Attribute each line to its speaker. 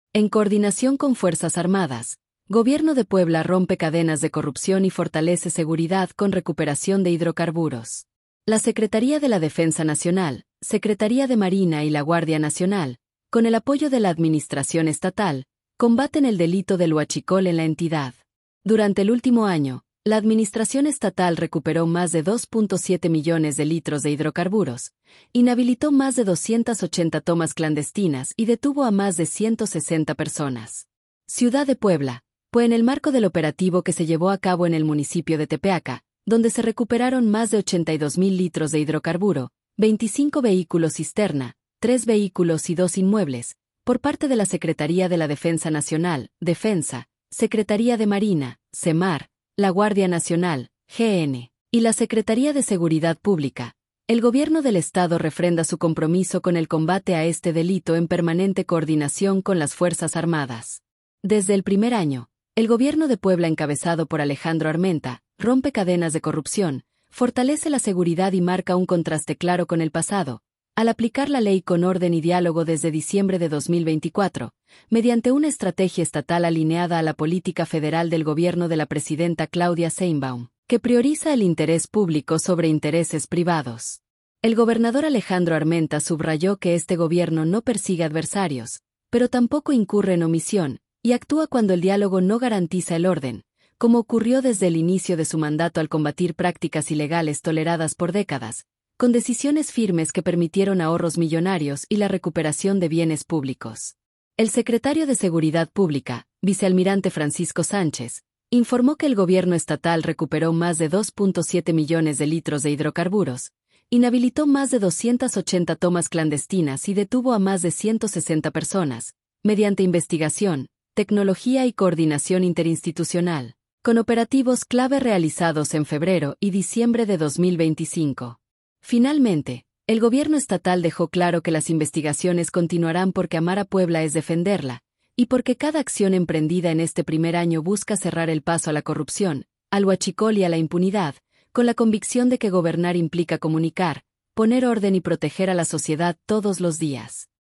Speaker 1: En coordinación con Fuerzas Armadas, Gobierno de Puebla rompe cadenas de corrupción y fortalece seguridad con recuperación de hidrocarburos. La Secretaría de la Defensa Nacional, Secretaría de Marina y la Guardia Nacional, con el apoyo de la Administración Estatal, combaten el delito del huachicol en la entidad. Durante el último año, la Administración Estatal recuperó más de 2.7 millones de litros de hidrocarburos, inhabilitó más de 280 tomas clandestinas y detuvo a más de 160 personas. Ciudad de Puebla, fue en el marco del operativo que se llevó a cabo en el municipio de Tepeaca, donde se recuperaron más de 82,000 litros de hidrocarburo, 25 vehículos cisterna, 3 vehículos y 2 inmuebles, por parte de la Secretaría de la Defensa Nacional, Defensa, Secretaría de Marina, SEMAR, la Guardia Nacional, GN, y la Secretaría de Seguridad Pública. El Gobierno del Estado refrenda su compromiso con el combate a este delito en permanente coordinación con las Fuerzas Armadas. Desde el primer año, el Gobierno de Puebla encabezado por Alejandro Armenta, rompe cadenas de corrupción, fortalece la seguridad y marca un contraste claro con el pasado, al aplicar la ley con orden y diálogo desde diciembre de 2024, mediante una estrategia estatal alineada a la política federal del gobierno de la presidenta Claudia Sheinbaum, que prioriza el interés público sobre intereses privados. El gobernador Alejandro Armenta subrayó que este gobierno no persigue adversarios, pero tampoco incurre en omisión, y actúa cuando el diálogo no garantiza el orden, como ocurrió desde el inicio de su mandato al combatir prácticas ilegales toleradas por décadas, con decisiones firmes que permitieron ahorros millonarios y la recuperación de bienes públicos. El secretario de Seguridad Pública, vicealmirante Francisco Sánchez, informó que el gobierno estatal recuperó más de 2.7 millones de litros de hidrocarburos, inhabilitó más de 280 tomas clandestinas y detuvo a más de 160 personas, mediante investigación, tecnología y coordinación interinstitucional, con operativos clave realizados en febrero y diciembre de 2025. Finalmente, el gobierno estatal dejó claro que las investigaciones continuarán porque amar a Puebla es defenderla, y porque cada acción emprendida en este primer año busca cerrar el paso a la corrupción, al huachicol y a la impunidad, con la convicción de que gobernar implica comunicar, poner orden y proteger a la sociedad todos los días.